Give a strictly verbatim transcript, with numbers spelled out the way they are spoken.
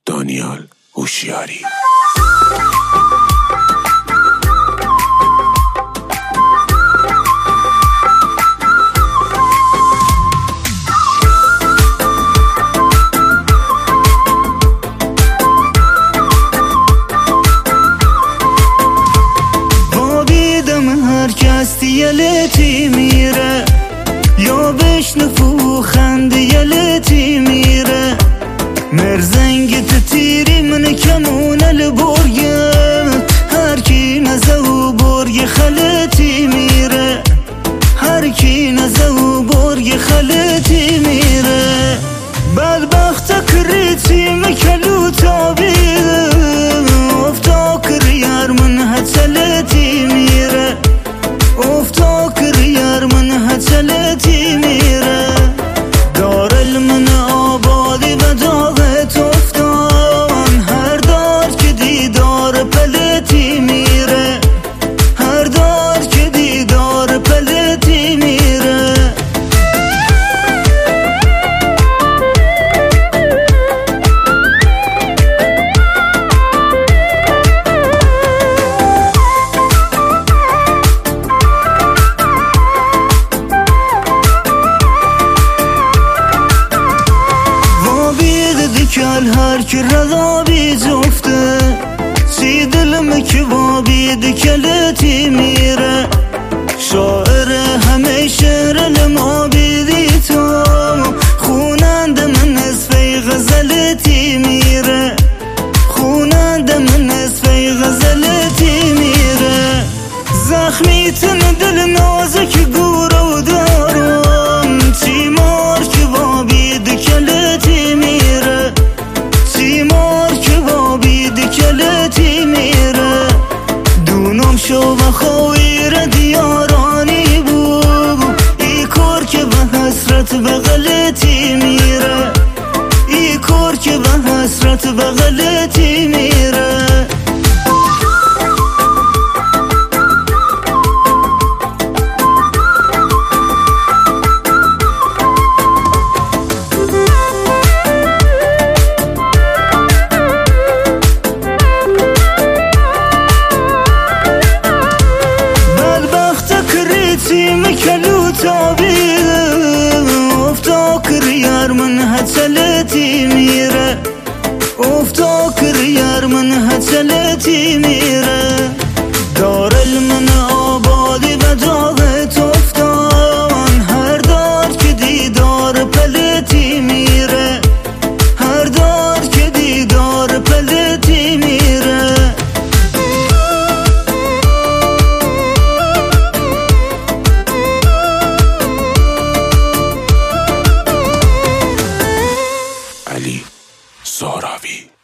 دانیال هوشیاری. یلتی میره یا بشنفو خند یلتی میره مرزنگ تیری من کمون البرگت هر کی نزو برگ خلتی میره هر کی نزو برگ خلتی میره بدبخت کریتی مکلو تابیده افتاکر یار من هتلتی میره افتاكر يار من هتلتي ميره دار المن آبادي بداغت افتان هر دار که دیدار پلتی میره هر دار که دیدار پلتی میره کل هر کی رضا بیزفته سی دلم که وابید کلتی میره شاعر همه شعر ما بیدی تو خونند من نصفه غزلتی میره خونند من نصفه غزلتی میره زخمی تن دل نازک گوره و دارم تیمار که وابید کلتی میره تیمار که وابید کلتی میره دونم شو و خویر دیارانی بود ای کار که به حسرت به غلطی میره ای کار که به حسرت به غلطی میره مکلو تابیده افتاکر یار من هتلتی میره افتاکر یار من هتلتی میره دار المن آبادی بداغت افتان هر دار که دیدار پلتی میره هر دار که دیدار پلتی میره علی زهراوی.